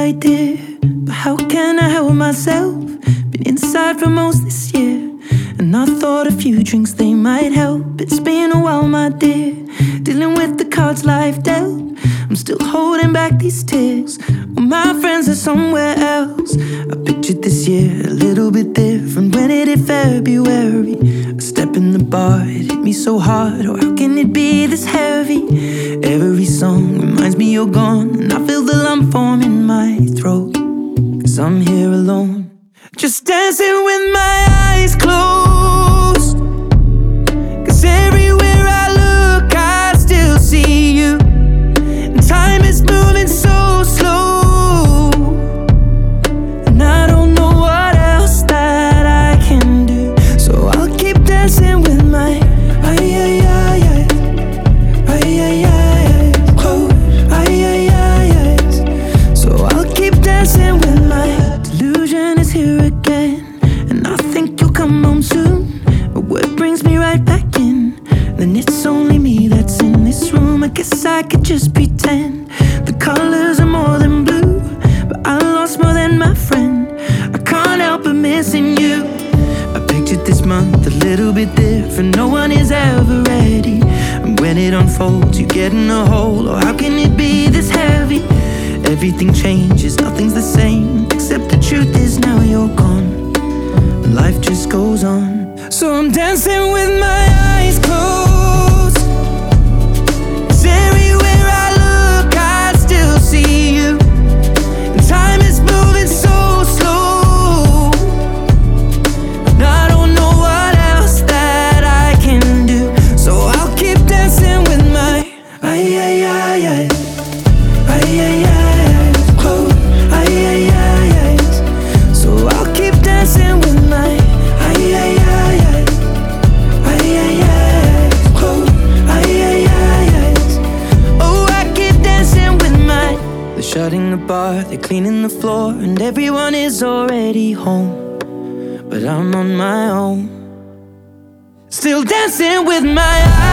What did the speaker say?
idea, but how can I help myself? Been inside for most this year, and I thought a few drinks, they might help. It's been a while, my dear, dealing with the cards life dealt. I'm still holding back these tears, well, my friends are somewhere else. I pictured this year a little bit different when it hit February. A step in the bar, it hit me so hard, or how can it be this heavy? Every song reminds me you're gone, and I feel the lump form in my throat, 'cause I'm here alone, just dancing with my eyes closed. 'Cause everywhere I look, I still see you. And time is moving so slow, and I don't know what else that I can do. So I'll keep dancing with my so I'll keep dancing with my delusion is here again, and I think you'll come home soon. But what brings me right back in? Then it's only me that's in this room. I guess I could just pretend the colors are more than blue, but I lost more than my friend. I can't help but missing you. I pictured this month a little bit different. No one is ever ready, and when it unfolds, you get in a hole. Or how can it be this heavy? Everything changes, nothing's the same, except the truth is now you're gone, and life just goes on. So I'm dancing with my eyes closed, 'cause everywhere I look, I still see you. And time is moving so slow, and I don't know what else that I can do. So I'll keep dancing with my so I'll keep dancing with my oh, I keep dancing with my. They're shutting the bar, they're cleaning the floor, and everyone is already home, but I'm on my own, still dancing with my eyes.